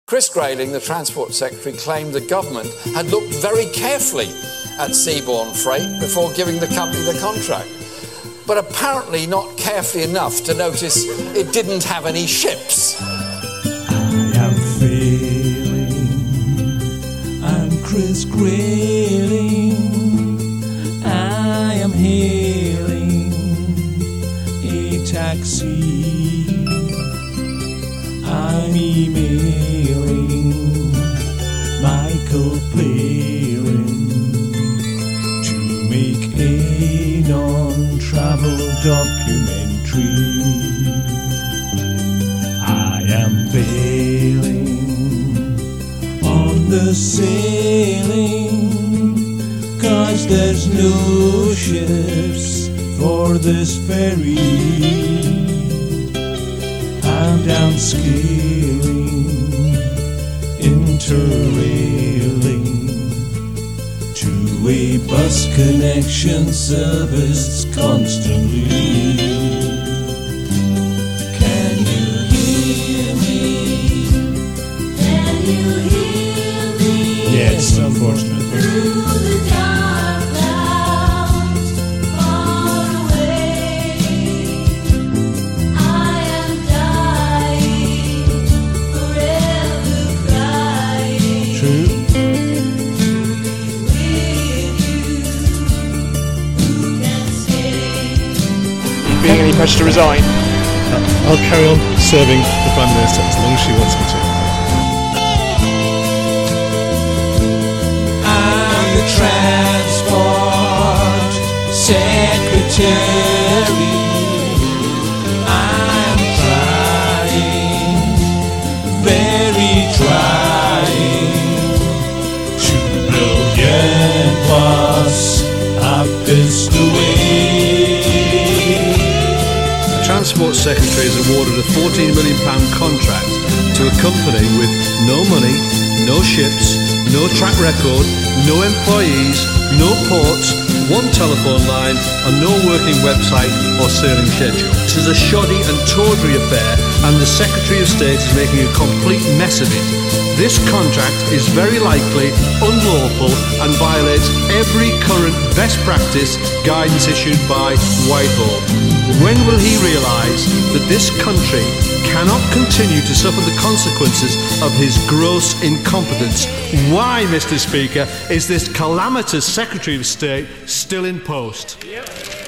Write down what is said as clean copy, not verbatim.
Chris Grayling, the Transport Secretary, claimed the government had looked very carefully at seaborne freight before giving the company the contract, but apparently not carefully enough to notice it didn't have any ships. I am failing, I'm Chris Grayling, I am hailing a taxi, I'm emailing Michael Palin to make a non-travel documentary. I am bailing on the sailing, 'cause there's no ships for this ferry. I'm downscaling, interrailing to a bus connection service constantly. Can you hear me? Can you hear me? Yes, unfortunately. Through the dark clouds far away, I am dying, forever crying. True. Being any pressure to resign? I'll carry on serving the Prime Minister as long as she wants me to. I'm the Transport Secretary. I'm trying, very trying, 2 billion plus I've pissed away. Transport Secretary has awarded a £14 million contract to a company with no money, no ships, no track record, no employees, no ports, 1 telephone line and no working website or sailing schedule. This is a shoddy and tawdry affair and the Secretary of State is making a complete mess of it. This contract is very likely unlawful and violates every current best practice guidance issued by Whitehall. When will he realise that this country cannot continue to suffer the consequences of his gross incompetence? Why, Mr. Speaker, is this calamitous Secretary of State still in post? Yep.